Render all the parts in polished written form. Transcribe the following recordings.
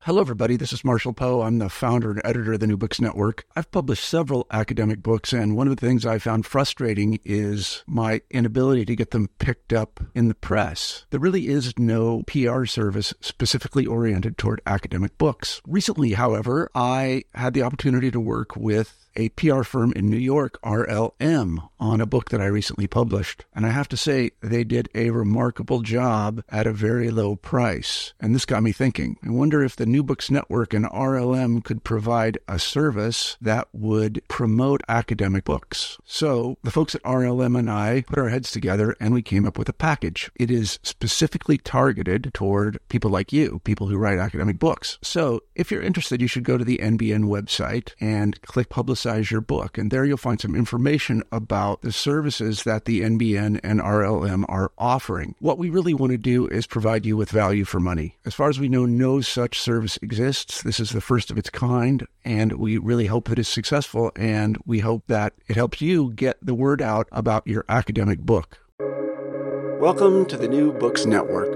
Hello, everybody. This is Marshall Poe. I'm the founder and editor of the New Books Network. I've published several academic books, and one of the things I found frustrating is my inability to get them picked up in the press. There really is no PR service specifically oriented toward academic books. Recently, however, I had the opportunity to work with a PR firm in New York, RLM, on a book that I recently published. And I have to say, they did a remarkable job at a very low price. And this got me thinking. I wonder if the New Books Network and RLM could provide a service that would promote academic books. So the folks at RLM and I put our heads together and we came up with a package. It is specifically targeted toward people like you, people who write academic books. So if you're interested, you should go to the NBN website and click Publicize Your Book. And there you'll find some information about the services that the NBN and RLM are offering. What we really want to do is provide you with value for money. As far as we know, no such service exists. This is the first of its kind, and we really hope that it's successful, and we hope that it helps you get the word out about your academic book. Welcome to the New Books Network.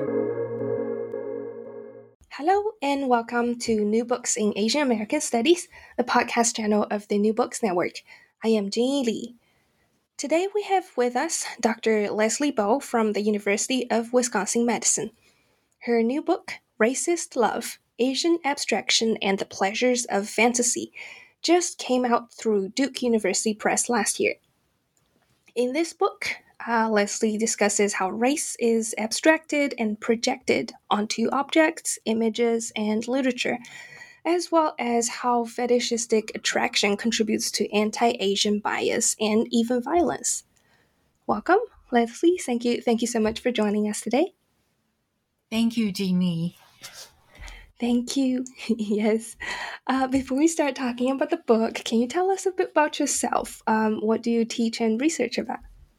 Hello and welcome to New Books in Asian American Studies, the podcast channel of the New Books Network. I am Jing Lee. Today we have with us Dr. Leslie Bow from the University of Wisconsin-Madison. Her new book, Racist Love, Asian Abstraction and the Pleasures of Fantasy, just came out through Duke University Press last year. In this book, Leslie discusses how race is abstracted and projected onto objects, images, and literature, as well as how fetishistic attraction contributes to anti-Asian bias and even violence. Welcome, Leslie. Thank you so much for joining us today. Thank you, Jeannie. Thank you. Yes. Before we start talking about the book, can you tell us a bit about yourself? What do you teach and research about?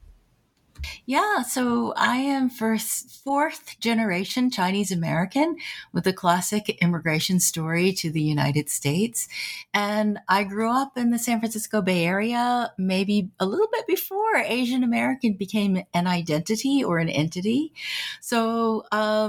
Yeah, so I am fourth generation Chinese American with a classic immigration story to the United States. And I grew up in the San Francisco Bay Area, maybe a little bit before Asian American became an identity or an entity. So,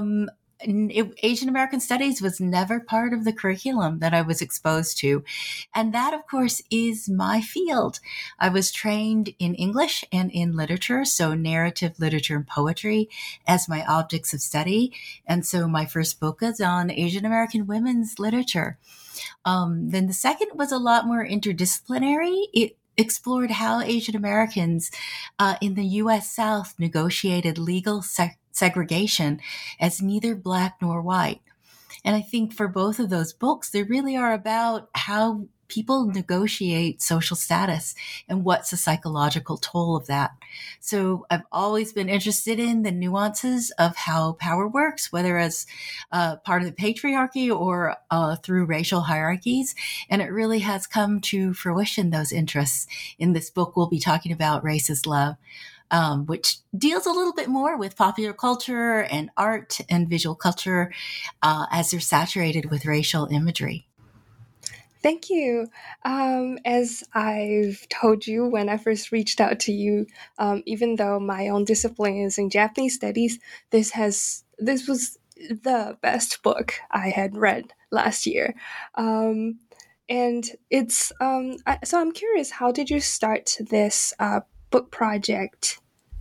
Asian American Studies was never part of the curriculum that I was exposed to. And that, of course, is my field. I was trained in English and in literature, so narrative literature and poetry as my objects of study. And so my first book is on Asian American women's literature. Then the second was a lot more interdisciplinary. It explored how Asian Americans in the U.S. South negotiated legal segregation as neither Black nor white. And I think for both of those books, they really are about how people negotiate social status and what's the psychological toll of that. So I've always been interested in the nuances of how power works, whether as part of the patriarchy or through racial hierarchies. And it really has come to fruition, those interests. In this book, we'll be talking about Racist Love, which deals a little bit more with popular culture and art and visual culture as they're saturated with racial imagery. Thank you. As I've told you when I first reached out to you, even though my own discipline is in Japanese studies, this was the best book I had read last year. And it's so I'm curious, how did you start this book project?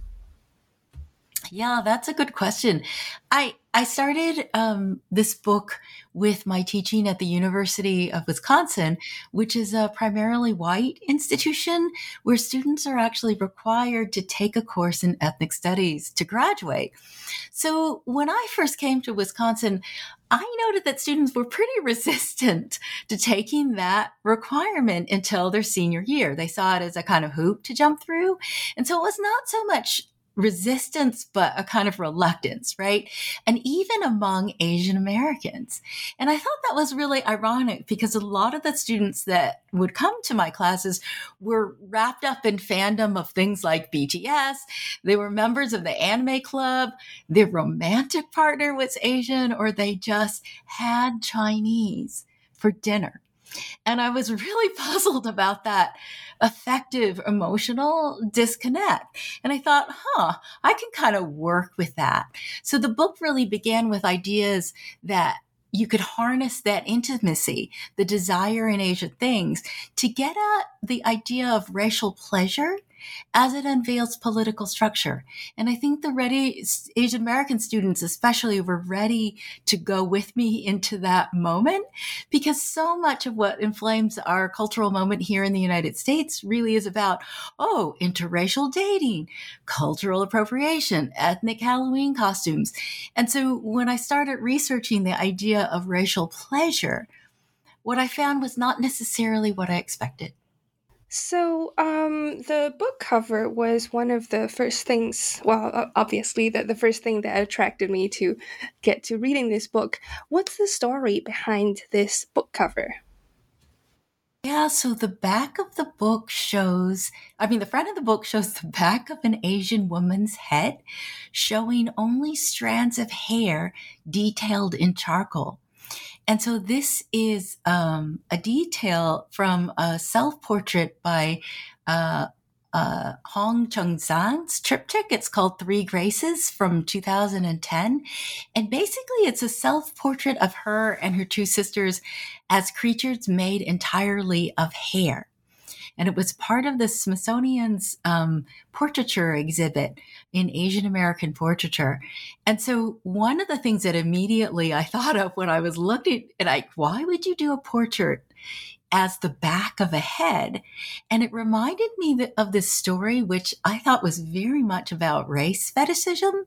Yeah, that's a good question. I started this book with my teaching at the University of Wisconsin, which is a primarily white institution where students are actually required to take a course in ethnic studies to graduate. So when I first came to Wisconsin, I noted that students were pretty resistant to taking that requirement until their senior year. They saw it as a kind of hoop to jump through. And so it was not so much resistance, but a kind of reluctance, right? And even among Asian Americans. And I thought that was really ironic because a lot of the students that would come to my classes were wrapped up in fandom of things like BTS. They were members of the anime club. Their romantic partner was Asian, or they just had Chinese for dinner. And I was really puzzled about that affective, emotional disconnect. And I thought, I can kind of work with that. So the book really began with ideas that you could harness that intimacy, the desire in Asian things, to get at the idea of racial pleasure as it unveils political structure. And I think Asian American students especially were ready to go with me into that moment, because so much of what inflames our cultural moment here in the United States really is about, interracial dating, cultural appropriation, ethnic Halloween costumes. And so when I started researching the idea of racial pleasure, what I found was not necessarily what I expected. So, the book cover was one of the first things, well, obviously, the first thing that attracted me to get to reading this book. What's the story behind this book cover? Yeah, so the back of the book the front of the book shows the back of an Asian woman's head, showing only strands of hair detailed in charcoal. And so this is a detail from a self-portrait by Hong Chung-san's triptych. It's called Three Graces from 2010. And basically it's a self-portrait of her and her two sisters as creatures made entirely of hair. And it was part of the Smithsonian's portraiture exhibit in Asian American portraiture. And so one of the things that immediately I thought of when I was looking at, why would you do a portrait as the back of a head? And it reminded me of this story, which I thought was very much about race fetishism.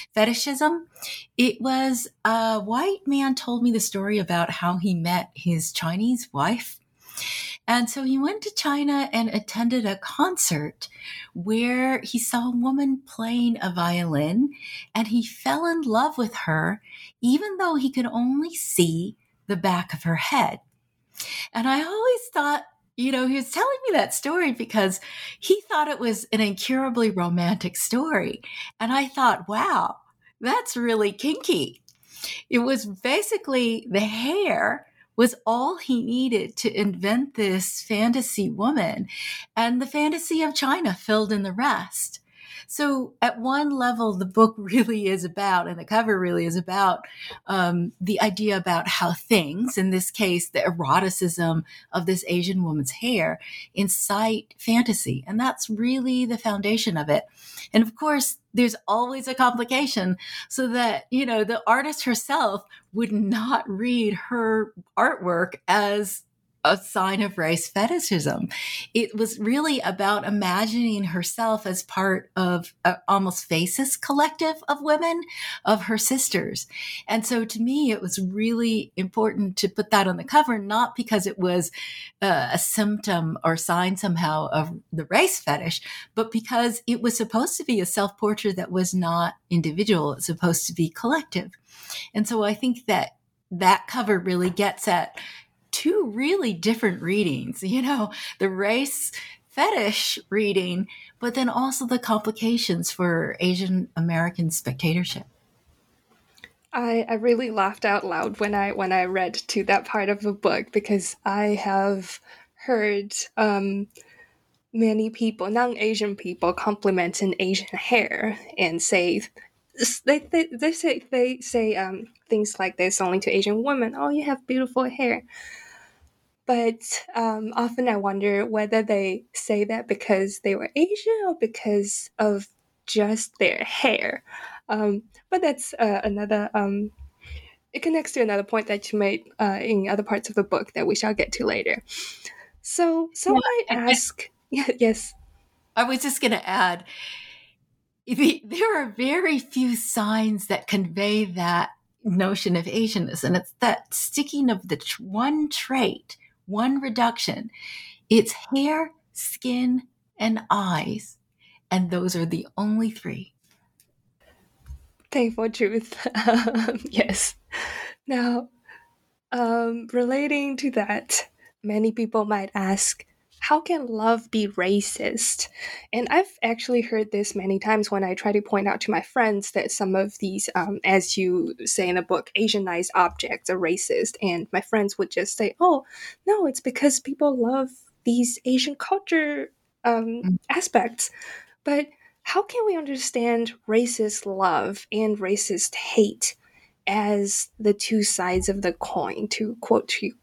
It was a white man told me the story about how he met his Chinese wife. And so he went to China and attended a concert where he saw a woman playing a violin, and he fell in love with her, even though he could only see the back of her head. And I always thought, he was telling me that story because he thought it was an incurably romantic story. And I thought, wow, that's really kinky. It was basically the hair was all he needed to invent this fantasy woman, and the fantasy of China filled in the rest. So at one level, the book really is about, and the cover really is about, the idea about how things, in this case, the eroticism of this Asian woman's hair, incite fantasy. And that's really the foundation of it. And of course, there's always a complication, so that, the artist herself would not read her artwork as a sign of race fetishism. It was really about imagining herself as part of an almost faceless collective of women, of her sisters. And so to me, it was really important to put that on the cover, not because it was a symptom or sign somehow of the race fetish, but because it was supposed to be a self-portrait that was not individual. It's supposed to be collective. And so I think that cover really gets at two really different readings, the race fetish reading, but then also the complications for Asian American spectatorship. I really laughed out loud when I read to that part of the book, because I have heard many people, non-Asian people, compliment an Asian hair and say they say things like this only to Asian women. Oh, you have beautiful hair. But often I wonder whether they say that because they were Asian or because of just their hair. But that's another. It connects to another point that you made in other parts of the book that we shall get to later. So I ask. Yes. I was just going to add, there are very few signs that convey that notion of Asianness, and it's that sticking of the one trait, one reduction. It's hair, skin, and eyes, and those are the only three. Painful truth. Yes. Now, relating to that, many people might ask, how can love be racist? And I've actually heard this many times when I try to point out to my friends that some of these, as you say in the book, Asianized objects are racist. And my friends would just say, oh, no, it's because people love these Asian culture aspects. But how can we understand racist love and racist hate as the two sides of the coin, to quote you?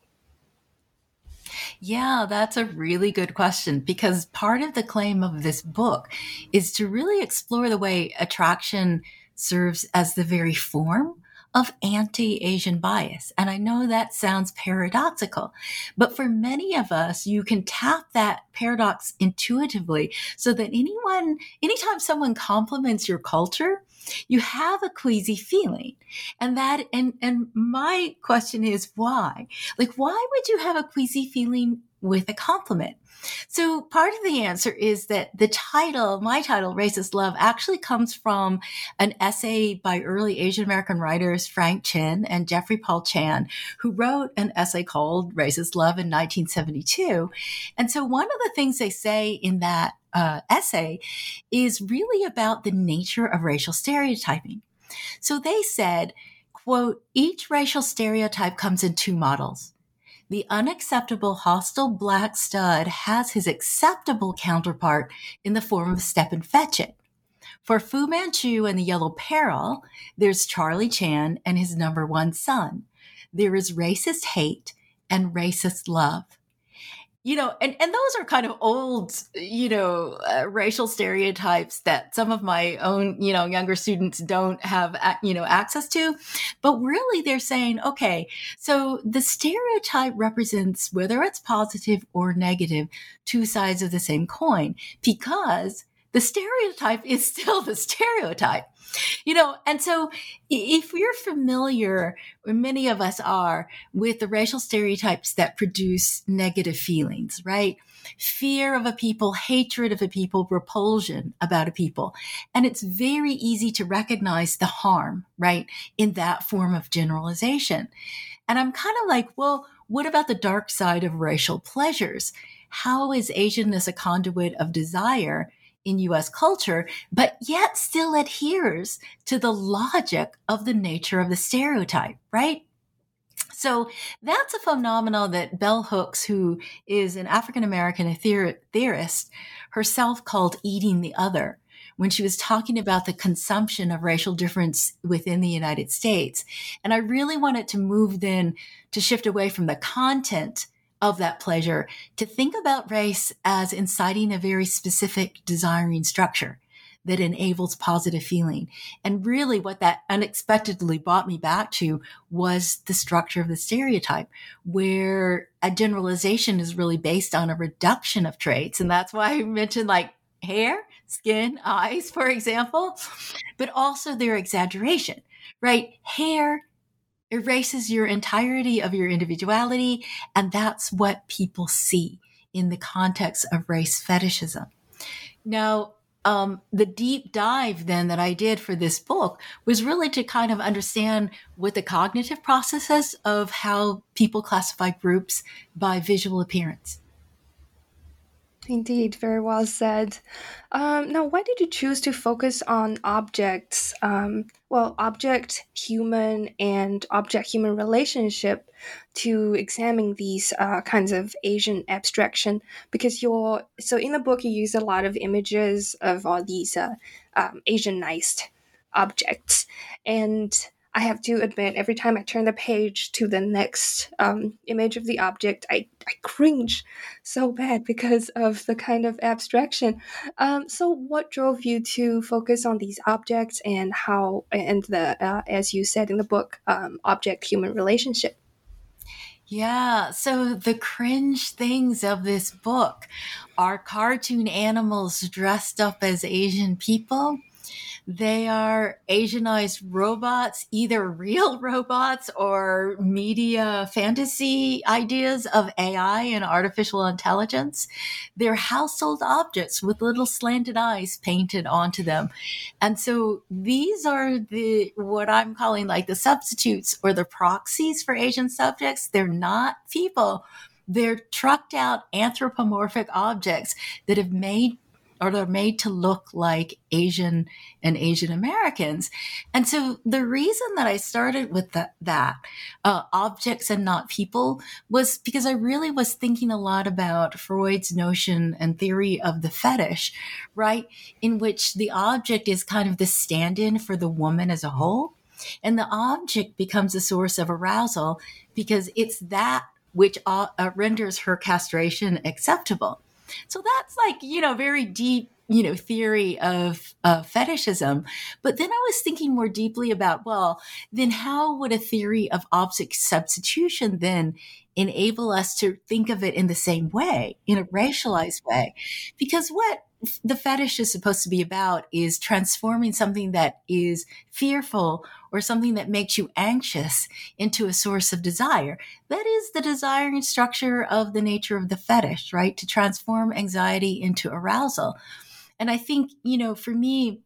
Yeah, that's a really good question, because part of the claim of this book is to really explore the way attraction serves as the very form of anti-Asian bias. And I know that sounds paradoxical, but for many of us, you can tap that paradox intuitively so that anytime someone compliments your culture, you have a queasy feeling. And my question is why? Like, why would you have a queasy feeling with a compliment? So part of the answer is that my title, Racist Love, actually comes from an essay by early Asian American writers Frank Chin and Jeffrey Paul Chan, who wrote an essay called Racist Love in 1972. And so one of the things they say in that essay is really about the nature of racial stereotyping. So they said, quote, each racial stereotype comes in two models. The unacceptable hostile black stud has his acceptable counterpart in the form of Step and Fetch It. For Fu Manchu and the Yellow Peril, there's Charlie Chan and his number one son. There is racist hate and racist love. And those are kind of old, racial stereotypes that some of my own, younger students don't have, access to. But really they're saying, okay, so the stereotype represents, whether it's positive or negative, two sides of the same coin, because the stereotype is still the stereotype. And so if you're familiar, or many of us are, with the racial stereotypes that produce negative feelings, right? Fear of a people, hatred of a people, repulsion about a people. And it's very easy to recognize the harm, right, in that form of generalization. And I'm kind of like, well, what about the dark side of racial pleasures? How is Asianness a conduit of desire in U.S. culture, but yet still adheres to the logic of the nature of the stereotype, right? So that's a phenomenon that Bell Hooks, who is an African-American theorist, herself called eating the other, when she was talking about the consumption of racial difference within the United States. And I really wanted to move then to shift away from the content of that pleasure to think about race as inciting a very specific desiring structure that enables positive feeling. And really what that unexpectedly brought me back to was the structure of the stereotype, where a generalization is really based on a reduction of traits. And that's why I mentioned like hair, skin, eyes, for example, but also their exaggeration, right? Hair erases your entirety of your individuality, and that's what people see in the context of race fetishism. Now, the deep dive then that I did for this book was really to kind of understand what the cognitive processes of how people classify groups by visual appearance. Indeed, very well said. Now, why did you choose to focus on objects? Object-human and object-human relationship to examine these kinds of Asian abstraction? Because in the book you use a lot of images of all these Asianized objects, and I have to admit, every time I turn the page to the next image of the object, I cringe so bad because of the kind of abstraction. So what drove you to focus on these objects and as you said in the book, object-human relationship? Yeah, so the cringe things of this book are cartoon animals dressed up as Asian people. They are Asianized robots, either real robots or media fantasy ideas of AI and artificial intelligence. They're household objects with little slanted eyes painted onto them. And so these are what I'm calling like the substitutes or the proxies for Asian subjects. They're not people. They're trucked out anthropomorphic objects that have made or they're made to look like Asian and Asian Americans. And so the reason that I started with that objects and not people was because I really was thinking a lot about Freud's notion and theory of the fetish, right? In which the object is kind of the stand-in for the woman as a whole. And the object becomes a source of arousal because it's that which renders her castration acceptable. So that's like, very deep, theory of fetishism. But then I was thinking more deeply about, well, then how would a theory of object substitution then enable us to think of it in the same way, in a racialized way? Because what the fetish is supposed to be about is transforming something that is fearful or something that makes you anxious into a source of desire. That is the desiring structure of the nature of the fetish, right? To transform anxiety into arousal. And I think, for me,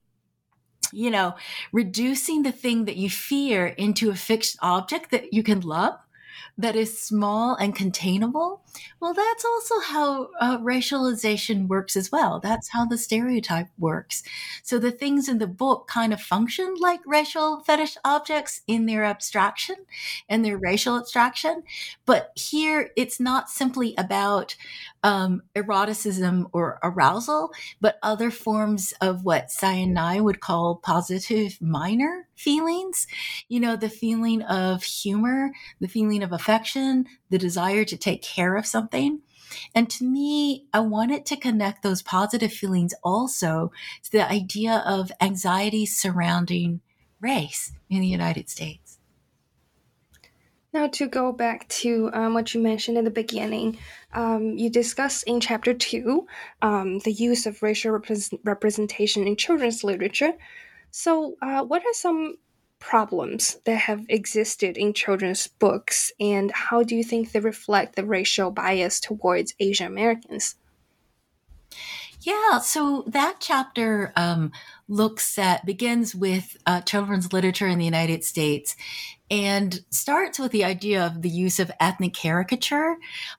reducing the thing that you fear into a fixed object that you can love, that is small and containable, well, that's also how racialization works as well. That's how the stereotype works. So the things in the book kind of function like racial fetish objects in their abstraction and their racial abstraction. But here, it's not simply about eroticism or arousal, but other forms of what Sai and I would call positive minor feelings. The feeling of humor, the feeling of affection, the desire to take care of something. And to me, I wanted to connect those positive feelings also to the idea of anxiety surrounding race in the United States. Now, to go back to what you mentioned in the beginning, you discussed in chapter 2 the use of racial representation in children's literature. So, what are some problems that have existed in children's books, and how do you think they reflect the racial bias towards Asian Americans? Yeah, so that chapter begins with children's literature in the United States and starts with the idea of the use of ethnic caricature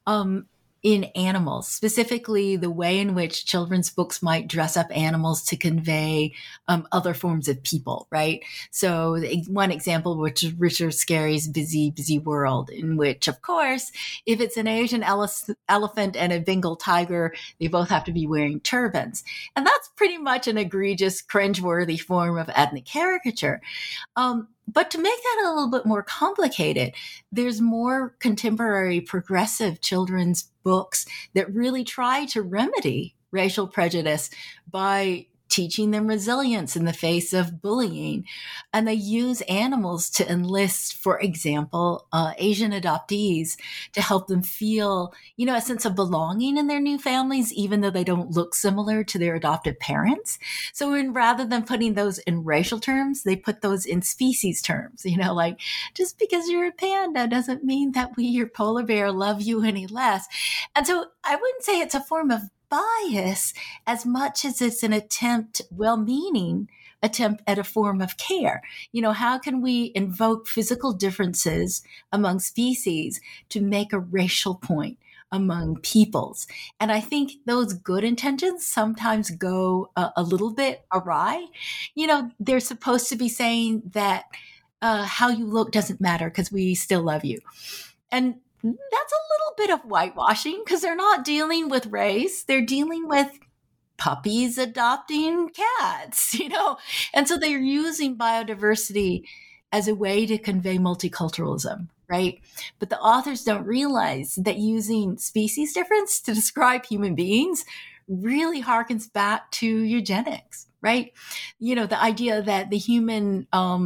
in animals, specifically the way in which children's books might dress up animals to convey other forms of people, right? So one example, which is Richard Scarry's Busy, Busy World, in which, of course, if it's an Asian elephant and a Bengal tiger, they both have to be wearing turbans. And that's pretty much an egregious, cringeworthy form of ethnic caricature. But to make that a little bit more complicated, there's more contemporary progressive children's books that really try to remedy racial prejudice by teaching them resilience in the face of bullying. And they use animals to enlist, for example, Asian adoptees to help them feel, a sense of belonging in their new families, even though they don't look similar to their adopted parents. So rather than putting those in racial terms, they put those in species terms, like just because you're a panda doesn't mean that we, your polar bear, love you any less. And so I wouldn't say it's a form of bias as much as it's an well-meaning attempt at a form of care. How can we invoke physical differences among species to make a racial point among peoples? And I think those good intentions sometimes go a little bit awry. They're supposed to be saying that how you look doesn't matter because we still love you. And that's a little bit of whitewashing because they're not dealing with race. They're dealing with puppies adopting cats, And so they're using biodiversity as a way to convey multiculturalism, right? But the authors don't realize that using species difference to describe human beings really harkens back to eugenics, right? The idea that the human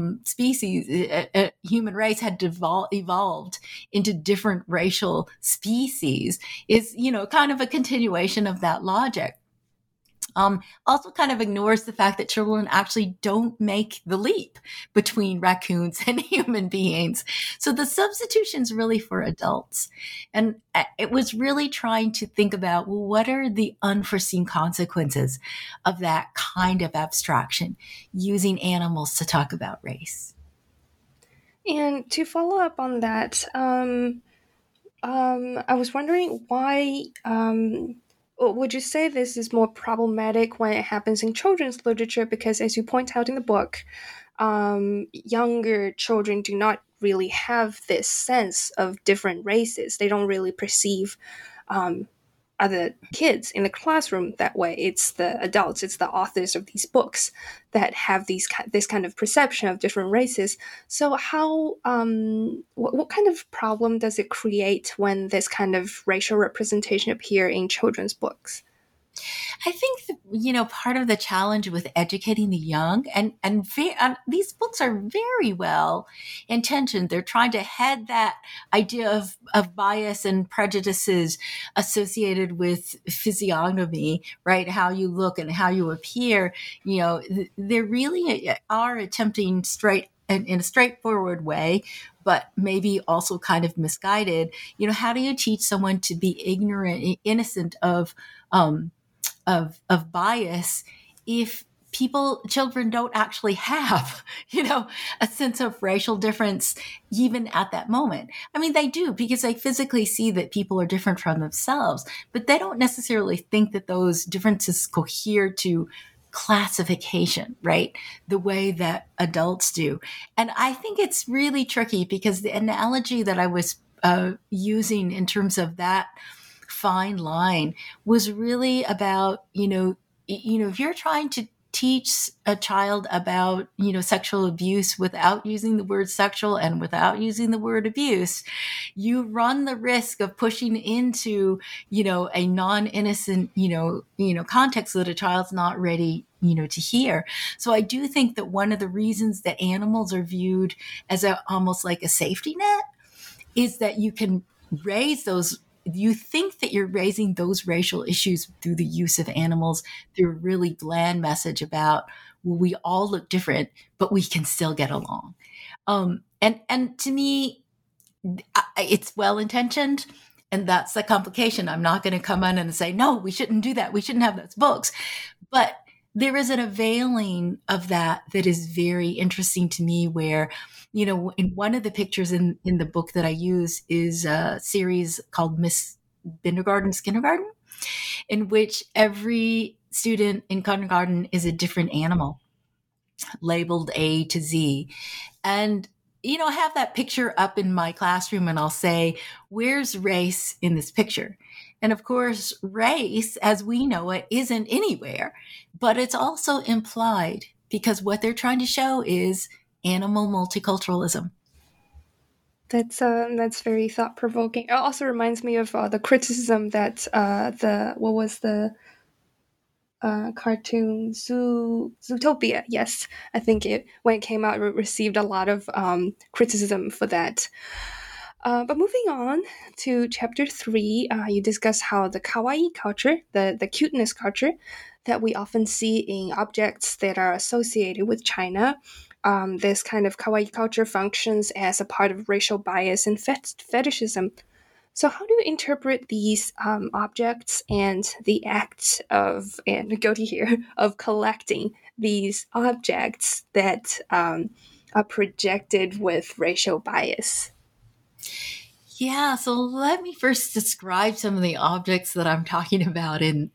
species, human race had evolved into different racial species is, kind of a continuation of that logic. Also kind of ignores the fact that children actually don't make the leap between raccoons and human beings. So the substitution's really for adults. And it was really trying to think about, well, what are the unforeseen consequences of that kind of abstraction, using animals to talk about race? And to follow up on that, I was wondering why would you say this is more problematic when it happens in children's literature? Because as you point out in the book, younger children do not really have this sense of different races. They don't really perceive other kids in the classroom that way. It's the adults, it's the authors of these books that have this kind of perception of different races. So how what kind of problem does it create when this kind of racial representation appear in children's books? I think part of the challenge with educating the young, and these books are very well intentioned. They're trying to head that idea of bias and prejudices associated with physiognomy, right? How you look and how you appear. They really are attempting in a straightforward way, but maybe also kind of misguided. How do you teach someone to be ignorant, innocent of bias if children don't actually have, a sense of racial difference even at that moment? I mean, they do, because they physically see that people are different from themselves, but they don't necessarily think that those differences cohere to classification, right? The way that adults do. And I think it's really tricky, because the analogy that I was using in terms of that fine line was really about, if you're trying to teach a child about, sexual abuse without using the word sexual and without using the word abuse, you run the risk of pushing into, a non-innocent, context that a child's not ready, to hear. So I do think that one of the reasons that animals are viewed as almost like a safety net is that you can you think that you're raising those racial issues through the use of animals, through a really bland message about, well, we all look different, but we can still get along. And to me, it's well-intentioned, and that's the complication. I'm not going to come in and say, no, we shouldn't do that. We shouldn't have those books. But there is an availing of that is very interesting to me, where, in one of the pictures in the book that I use is a series called Miss Kindergarten's Kindergarten, in which every student in kindergarten is a different animal, labeled A to Z. And, I have that picture up in my classroom, and I'll say, where's race in this picture? And of course, race, as we know it, isn't anywhere, but it's also implied, because what they're trying to show is animal multiculturalism. That's very thought provoking. It also reminds me of the criticism that the cartoon Zootopia. Yes, I think when it came out, it received a lot of criticism for that. But moving on to chapter 3, you discuss how the kawaii culture, the cuteness culture that we often see in objects that are associated with China, this kind of kawaii culture functions as a part of racial bias and fetishism. So how do you interpret these objects and the act of, and go to here, of collecting these objects that are projected with racial bias? Yeah, so let me first describe some of the objects that I'm talking about in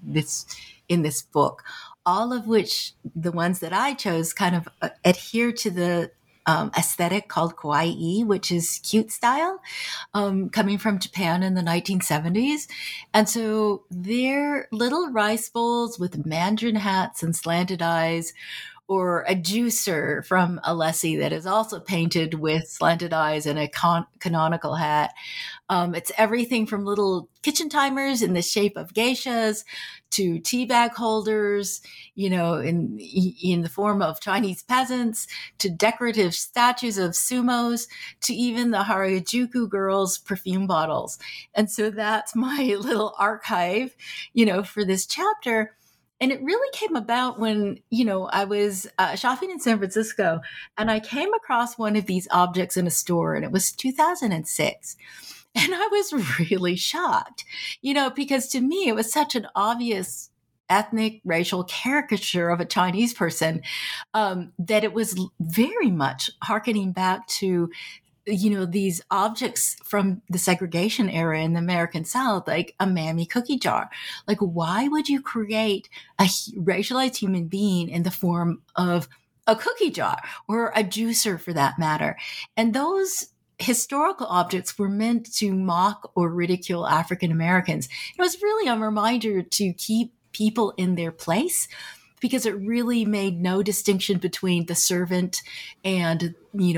this book, all of which, the ones that I chose, kind of adhere to the aesthetic called kawaii, which is cute style, coming from Japan in the 1970s. And so they're little rice bowls with mandarin hats and slanted eyes, or a juicer from Alessi that is also painted with slanted eyes and a canonical hat. It's everything from little kitchen timers in the shape of geishas to tea bag holders, in the form of Chinese peasants, to decorative statues of sumos, to even the Harajuku girls' perfume bottles. And so that's my little archive, for this chapter. And it really came about when, I was shopping in San Francisco, and I came across one of these objects in a store, and it was 2006. And I was really shocked, because to me, it was such an obvious ethnic racial caricature of a Chinese person, that it was very much hearkening back to these objects from the segregation era in the American South, like a Mammy cookie jar. Like, why would you create a racialized human being in the form of a cookie jar, or a juicer for that matter? And those historical objects were meant to mock or ridicule African Americans. It was really a reminder to keep people in their place, because it really made no distinction between the servant and,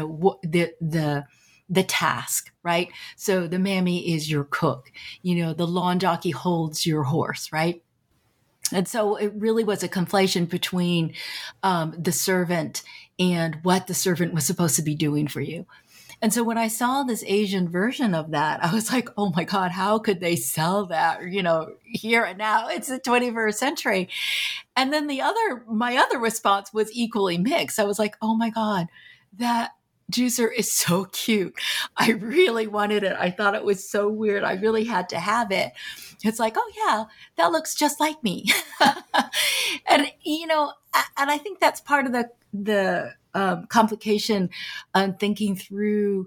the task, right? So the mammy is your cook, the lawn jockey holds your horse, right? And so it really was a conflation between the servant and what the servant was supposed to be doing for you. And so when I saw this Asian version of that, I was like, oh my God, how could they sell that, here and now? It's the 21st century. And then my other response was equally mixed. I was like, oh my God, that juicer is so cute. I really wanted it. I thought it was so weird. I really had to have it. It's like, oh yeah, that looks just like me. And, and I think that's part of the complication on thinking through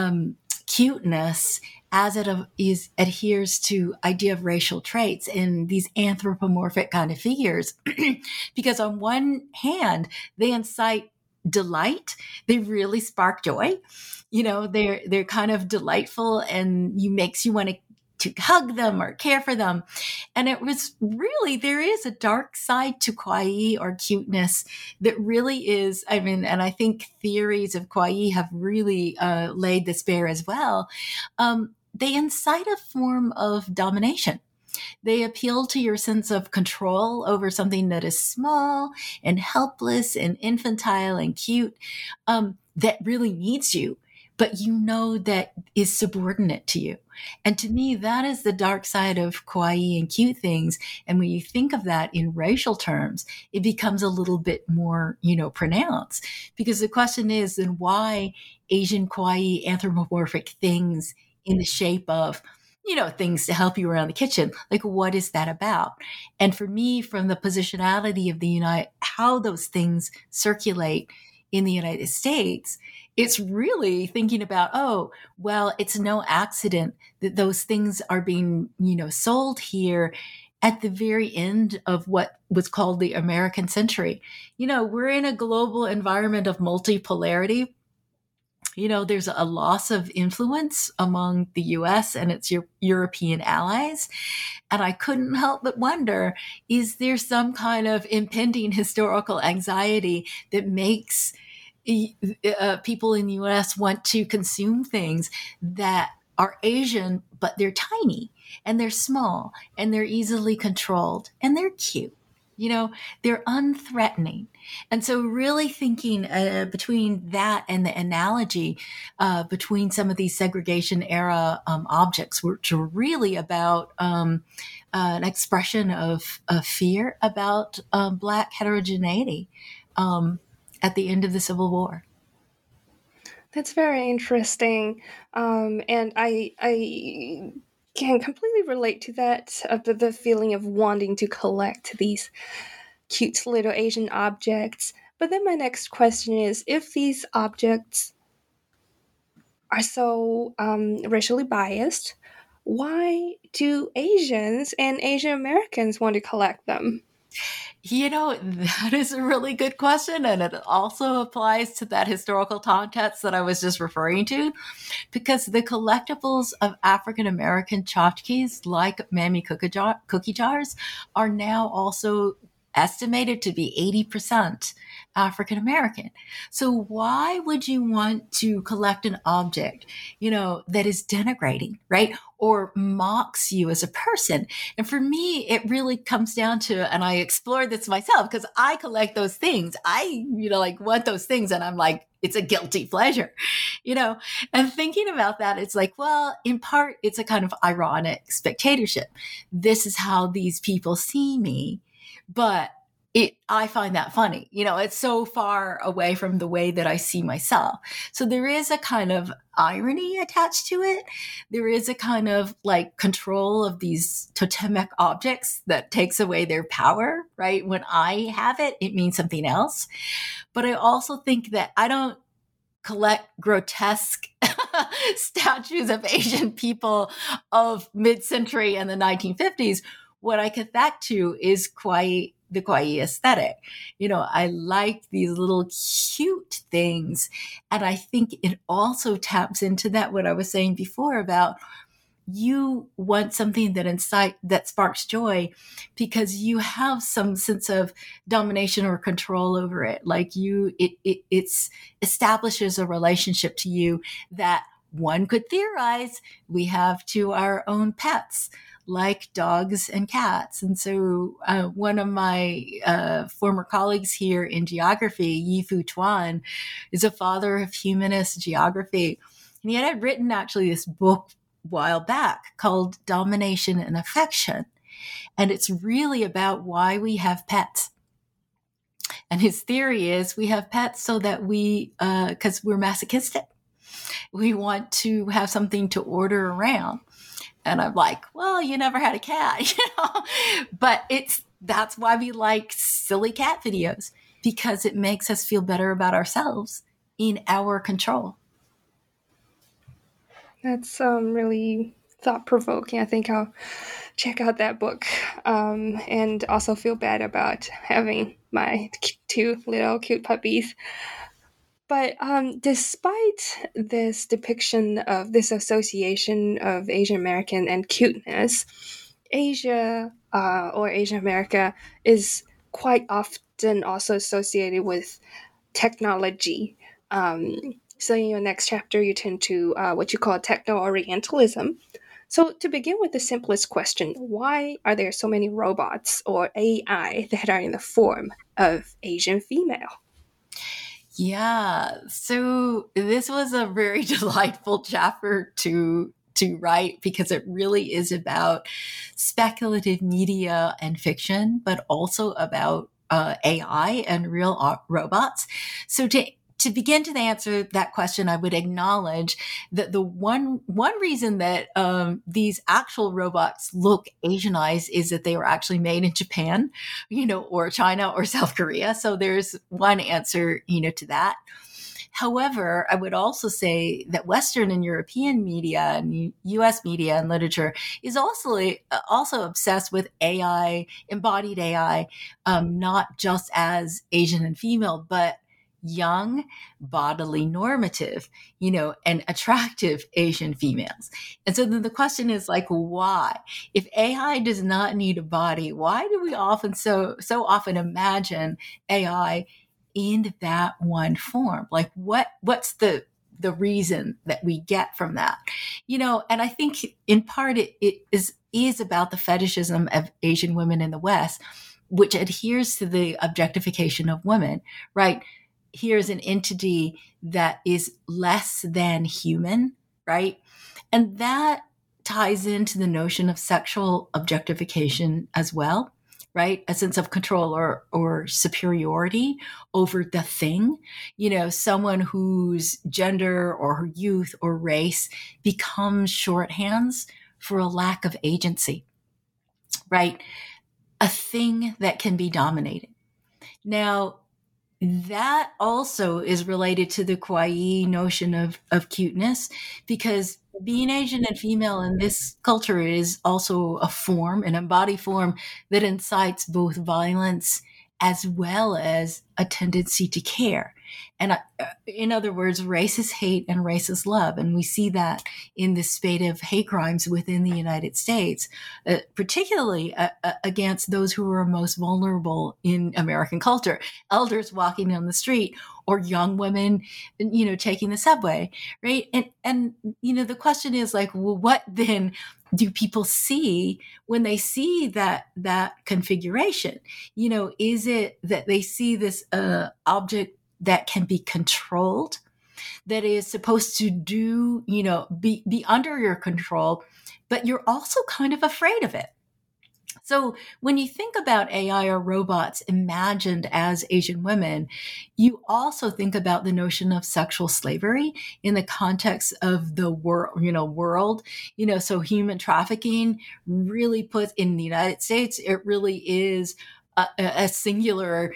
cuteness as it adheres to idea of racial traits and these anthropomorphic kind of figures. Because on one hand, they incite delight. They really spark joy. They're kind of delightful, and makes you want to hug them or care for them. And it was really, there is a dark side to kawaii or cuteness that really is, and I think theories of kawaii have really laid this bare as well. They incite a form of domination. They appeal to your sense of control over something that is small and helpless and infantile and cute, that really needs you, but that is subordinate to you. And to me, that is the dark side of kawaii and cute things. And when you think of that in racial terms, it becomes a little bit more, pronounced. Because the question is, then why Asian kawaii anthropomorphic things in the shape of, things to help you around the kitchen? Like, what is that about? And for me, from the positionality of how those things circulate in the United States, it's really thinking about, it's no accident that those things are being, sold here at the very end of what was called the American century. We're in a global environment of multipolarity. There's a loss of influence among the US and its European allies. And I couldn't help but wonder, is there some kind of impending historical anxiety that makes people in the US want to consume things that are Asian, but they're tiny and they're small and they're easily controlled and they're cute? They're unthreatening. And so really thinking between that and the analogy between some of these segregation era objects, which are really about an expression of fear about Black heterogeneity at the end of the Civil War. That's very interesting. And I can completely relate to that, the feeling of wanting to collect these cute little Asian objects. But then my next question is, if these objects are so racially biased, why do Asians and Asian Americans want to collect them? That is a really good question. And it also applies to that historical context that I was just referring to, because the collectibles of African-American tchotchkes, like Mammy cookie jars, are now also estimated to be 80% African American. So why would you want to collect an object, that is denigrating, right? Or mocks you as a person? And for me, it really comes down to, and I explored this myself because I collect those things. I, want those things. And I'm like, it's a guilty pleasure, and thinking about that, it's like, well, in part, it's a kind of ironic spectatorship. This is how these people see me. But I find that funny. It's so far away from the way that I see myself. So there is a kind of irony attached to it. There is a kind of control of these totemic objects that takes away their power, right? When I have it, it means something else. But I also think that I don't collect grotesque statues of Asian people of mid-century and the 1950s. What I connect to is quite the kawaii aesthetic. I like these little cute things. And I think it also taps into what I was saying before about you want something that sparks joy because you have some sense of domination or control over it. Like it's establishes a relationship to you that one could theorize we have to our own pets, like dogs and cats. And so one of my former colleagues here in geography, Yifu Tuan, is a father of humanist geography. And he had written actually this book a while back called Domination and Affection. And it's really about why we have pets. And his theory is we have pets so that because we're masochistic, we want to have something to order around. And I'm like, well, you never had a cat, but that's why we like silly cat videos, because it makes us feel better about ourselves in our control. That's really thought-provoking. I think I'll check out that book and also feel bad about having my 2 little cute puppies. But despite this depiction of this association of Asian American and cuteness, Asia or Asian America is quite often also associated with technology. So in your next chapter, you turn to what you call techno-orientalism. So to begin with the simplest question, why are there so many robots or AI that are in the form of Asian female? Yeah, so this was a very delightful chapter to write because it really is about speculative media and fiction, but also about AI and real robots. So to begin to answer that question, I would acknowledge that the one reason that these actual robots look Asianized is that they were actually made in Japan, or China or South Korea. So there's one answer, to that. However, I would also say that Western and European media and U.S. media and literature is also obsessed with AI, embodied AI, not just as Asian and female, but young, bodily normative, and attractive Asian females. And so then the question is like, why? If AI does not need a body, why do we so often imagine AI in that one form? Like what's the reason that we get from that? And I think in part it is about the fetishism of Asian women in the West, which adheres to the objectification of women, right? Here's an entity that is less than human, right? And that ties into the notion of sexual objectification as well, right? A sense of control or superiority over the thing, someone whose gender or her youth or race becomes shorthands for a lack of agency, right? A thing that can be dominated. Now, that also is related to the kawaii notion of cuteness, because being Asian and female in this culture is also a form, an embodied form that incites both violence as well as a tendency to care. And in other words, racist hate and racist love. And we see that in the spate of hate crimes within the United States, particularly against those who are most vulnerable in American culture, elders walking down the street or young women, taking the subway, right? And the question is like, well, what then do people see when they see that configuration? Is it that they see this object that can be controlled, that is supposed to do, be under your control, but you're also kind of afraid of it? So when you think about AI or robots imagined as Asian women, you also think about the notion of sexual slavery in the context of the world, so human trafficking really puts in the United States, it really is a singular,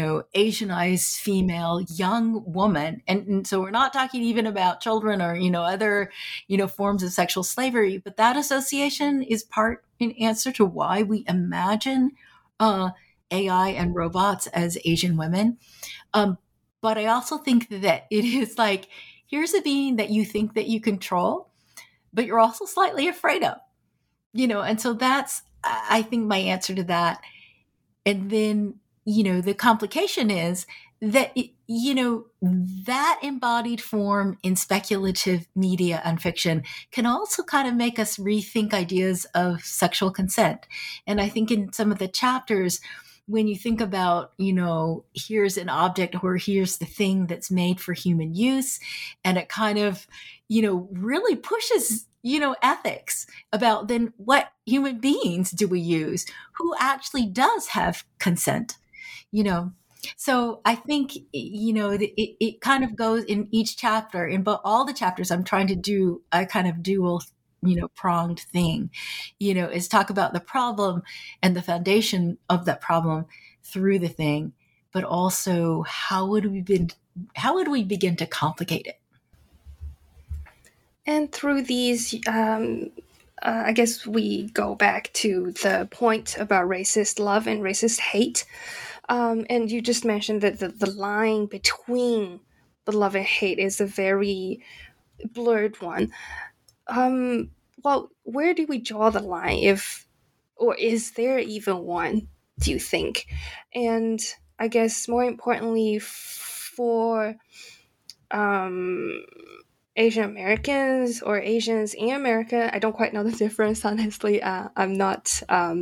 Asianized female young woman. And so we're not talking even about children or, other, forms of sexual slavery, but that association is part in answer to why we imagine AI and robots as Asian women. But I also think that it is like, here's a being that you think that you control, but you're also slightly afraid of, and so that's, I think, my answer to that. And then, the complication is that, that embodied form in speculative media and fiction can also kind of make us rethink ideas of sexual consent. And I think in some of the chapters, when you think about, here's an object or here's the thing that's made for human use, and it kind of, really pushes, ethics about then what human beings do we use? Who actually does have consent? So I think, it kind of goes in each chapter, in all the chapters. I'm trying to do a kind of dual, pronged thing, is talk about the problem and the foundation of that problem through the thing, but also how would we begin to complicate it? And through these, I guess we go back to the point about racist love and racist hate. And you just mentioned that the line between the love and hate is a very blurred one. Well, where do we draw the line, or is there even one, do you think? And I guess more importantly, for Asian Americans or Asians in America, I don't quite know the difference, honestly. I'm not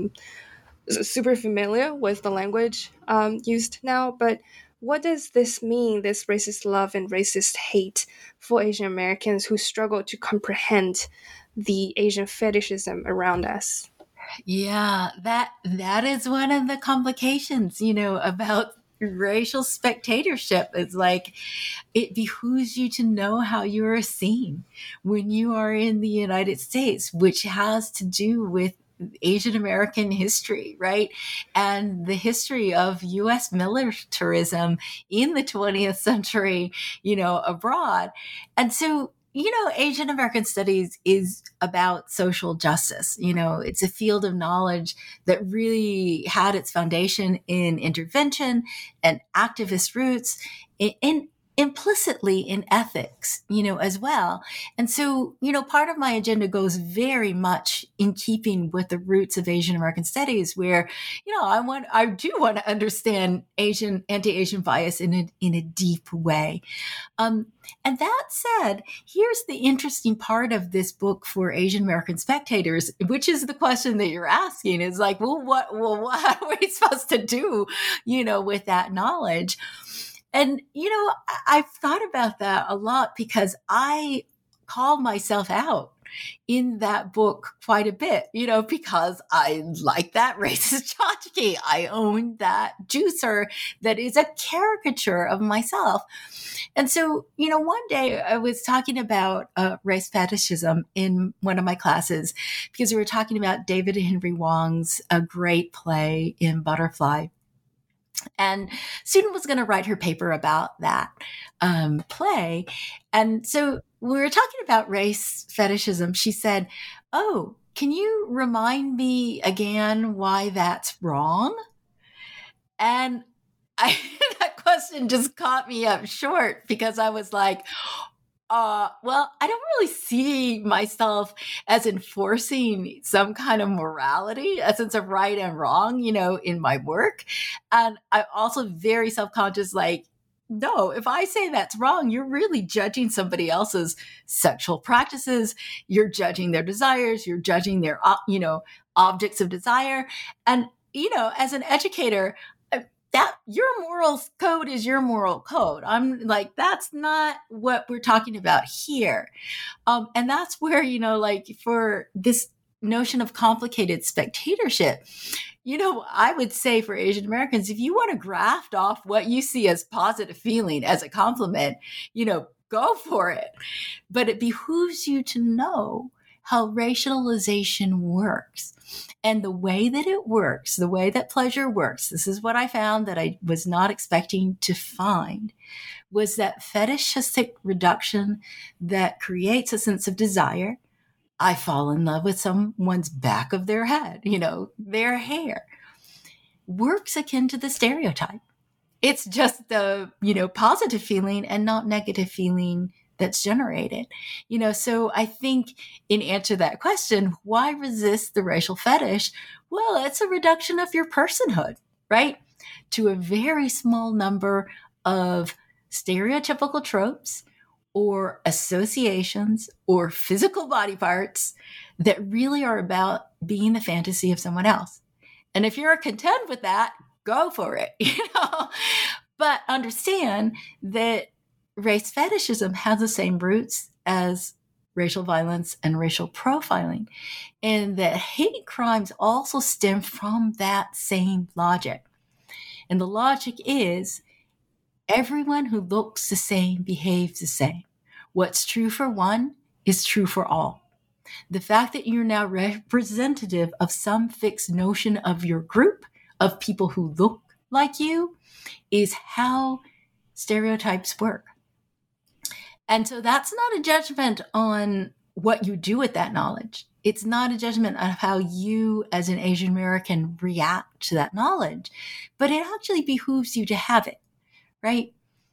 super familiar with the language used now, but what does this mean, this racist love and racist hate, for Asian Americans who struggle to comprehend the Asian fetishism around us? Yeah, that is one of the complications, about racial spectatorship. Is like, it behooves you to know how you are seen when you are in the United States, which has to do with Asian American history, right? And the history of U.S. militarism in the 20th century, abroad. And so, Asian American studies is about social justice. It's a field of knowledge that really had its foundation in intervention and activist roots, in implicitly in ethics, as well. And so, part of my agenda goes very much in keeping with the roots of Asian American studies, where, I do want to understand anti-Asian bias in a deep way. And that said, here's the interesting part of this book for Asian American spectators, which is the question that you're asking, is like, what are we supposed to do, with that knowledge? And, I've thought about that a lot because I call myself out in that book quite a bit, because I like that racist tchotchke. I own that juicer that is a caricature of myself. And so, one day I was talking about race fetishism in one of my classes because we were talking about David Henry Hwang's a great play in Butterfly. And student was going to write her paper about that play. And so we were talking about race fetishism. She said, "Oh, can you remind me again why that's wrong?" And that question just caught me up short because I was like, well, I don't really see myself as enforcing some kind of morality, a sense of right and wrong, in my work. And I'm also very self-conscious, like, no, if I say that's wrong, you're really judging somebody else's sexual practices. You're judging their desires. You're judging their, objects of desire. And, as an educator, that your moral code is your moral code. I'm like, that's not what we're talking about here. And that's where, for this notion of complicated spectatorship, I would say for Asian Americans, if you want to graft off what you see as positive feeling as a compliment, go for it. But it behooves you to know how racialization works. And the way that it works, the way that pleasure works, this is what I found that I was not expecting to find, was that fetishistic reduction that creates a sense of desire. I fall in love with someone's back of their head, their hair. works akin to the stereotype. It's just the, positive feeling and not negative feeling that's generated. So I think in answer to that question, why resist the racial fetish? Well, it's a reduction of your personhood, right? To a very small number of stereotypical tropes or associations or physical body parts that really are about being the fantasy of someone else. And if you're content with that, go for it, But understand that race fetishism has the same roots as racial violence and racial profiling, and that hate crimes also stem from that same logic. And the logic is everyone who looks the same behaves the same. What's true for one is true for all. The fact that you're now representative of some fixed notion of your group, of people who look like you, is how stereotypes work. And so that's not a judgment on what you do with that knowledge. It's not a judgment on how you as an Asian American react to that knowledge, but it actually behooves you to have it, right?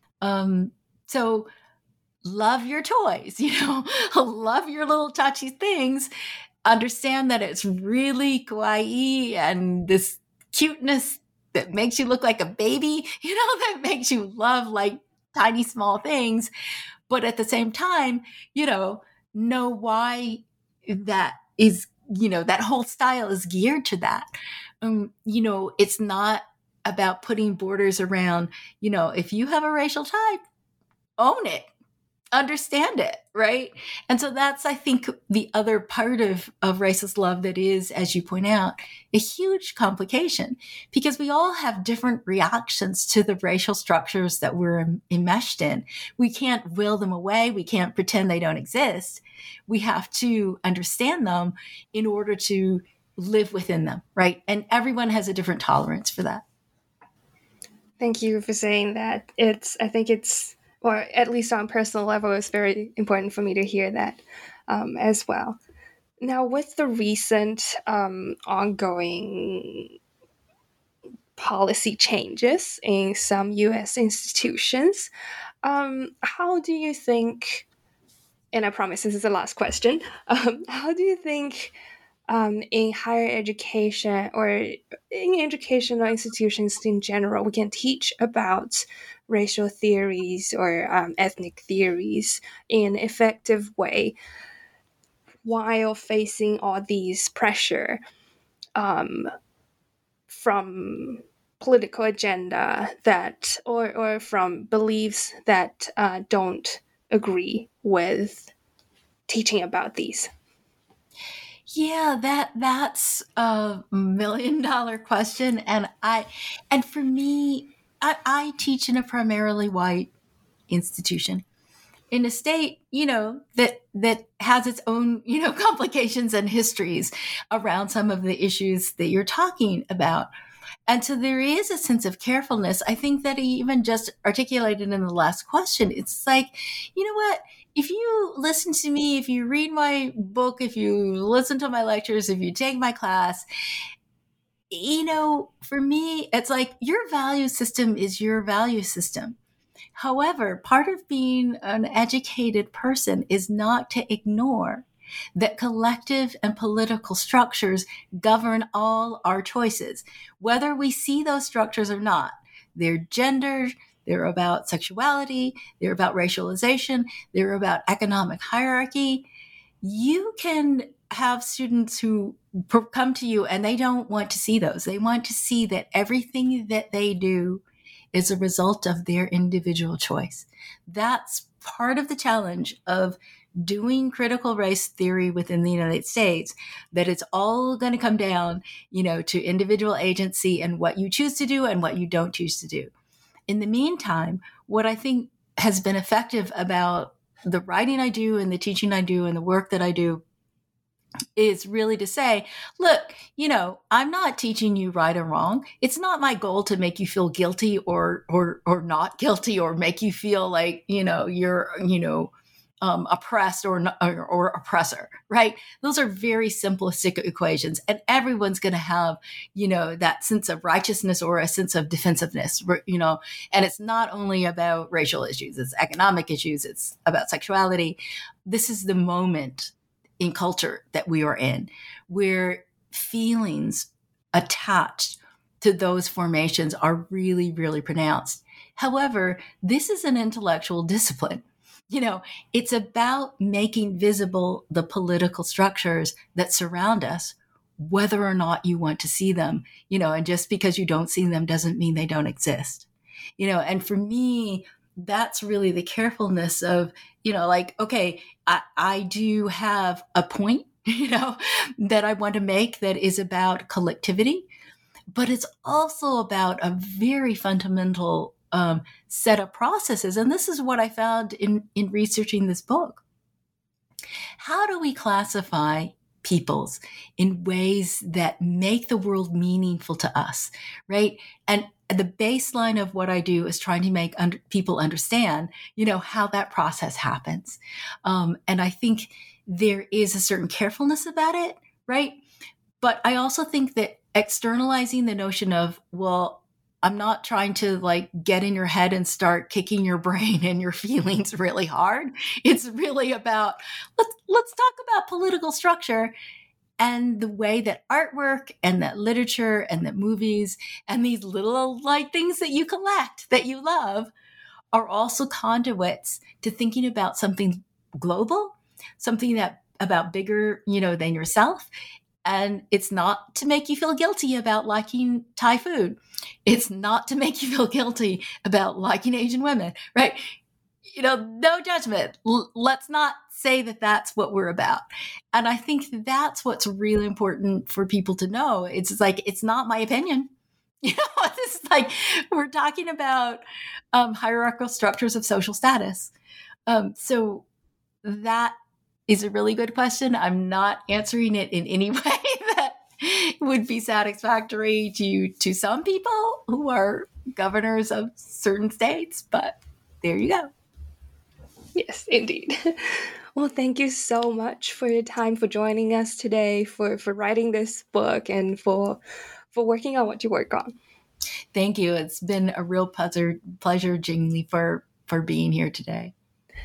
So love your toys, love your little touchy things. Understand that it's really kawaii and this cuteness that makes you look like a baby, that makes you love like tiny small things. But at the same time, know why that is, that whole style is geared to that. It's not about putting borders around, if you have a racial type, own it, understand it, right? And so that's, I think, the other part of racist love that is, as you point out, a huge complication, because we all have different reactions to the racial structures that we're enmeshed in. We can't will them away. We can't pretend they don't exist. We have to understand them in order to live within them, right? And everyone has a different tolerance for that. Thank you for saying that. I think it's, or at least on a personal level, it's very important for me to hear that as well. Now, with the recent ongoing policy changes in some U.S. institutions, how do you think, and I promise this is the last question, how do you think in higher education or in educational institutions in general, we can teach about racial theories or ethnic theories in an effective way while facing all these pressure from political agenda that or from beliefs that don't agree with teaching about these? Yeah, that's $1 million question. And for me, I teach in a primarily white institution in a state, that has its own, complications and histories around some of the issues that you're talking about. And so there is a sense of carefulness. I think that he even just articulated in the last question. It's like, you know what? If you listen to me, if you read my book, if you listen to my lectures, if you take my class, for me, it's like your value system is your value system. However, part of being an educated person is not to ignore that collective and political structures govern all our choices, whether we see those structures or not. They're gendered, they're about sexuality, they're about racialization, they're about economic hierarchy. You can have students who come to you and they don't want to see those. They want to see that everything that they do is a result of their individual choice. That's part of the challenge of doing critical race theory within the United States, that it's all going to come down, to individual agency and what you choose to do and what you don't choose to do. In the meantime, what I think has been effective about the writing I do and the teaching I do and the work that I do is really to say, look, I'm not teaching you right or wrong. It's not my goal to make you feel guilty or not guilty, or make you feel like, you're, oppressed or oppressor, right? Those are very simplistic equations, and everyone's going to have, that sense of righteousness or a sense of defensiveness, and it's not only about racial issues, it's economic issues, it's about sexuality. This is the moment in culture that we are in where feelings attached to those formations are really, really pronounced. However, this is an intellectual discipline. It's about making visible the political structures that surround us, whether or not you want to see them, and just because you don't see them doesn't mean they don't exist. And for me, that's really the carefulness of, okay, I do have a point, that I want to make that is about collectivity, but it's also about a very fundamental set of processes. And this is what I found in researching this book. How do we classify peoples in ways that make the world meaningful to us, right? And the baseline of what I do is trying to make people understand, how that process happens. And I think there is a certain carefulness about it, right? But I also think that externalizing the notion of, well, I'm not trying to get in your head and start kicking your brain and your feelings really hard. It's really about, let's talk about political structure and the way that artwork and that literature and that movies and these little things that you collect that you love are also conduits to thinking about something global, something that about bigger, than yourself. And it's not to make you feel guilty about liking Thai food. It's not to make you feel guilty about liking Asian women, right? No judgment. Let's not say that that's what we're about. And I think that's what's really important for people to know. It's it's not my opinion. This is we're talking about hierarchical structures of social status. So that is a really good question. I'm not answering it in any way that would be satisfactory to some people who are governors of certain states, but there you go. Yes, indeed. Well, thank you so much for your time, for joining us today, for writing this book, and for working on what you work on. Thank you. It's been a real pleasure, Jing-Li, for being here today.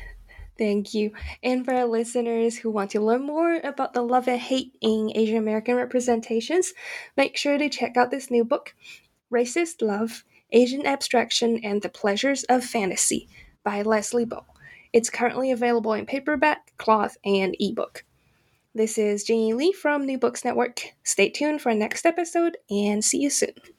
Thank you. And for our listeners who want to learn more about the love and hate in Asian American representations, make sure to check out this new book, Racist Love, Asian Abstraction and the Pleasures of Fantasy by Leslie Bow. It's currently available in paperback, cloth, and ebook. This is Jing-Li from New Books Network. Stay tuned for our next episode and see you soon.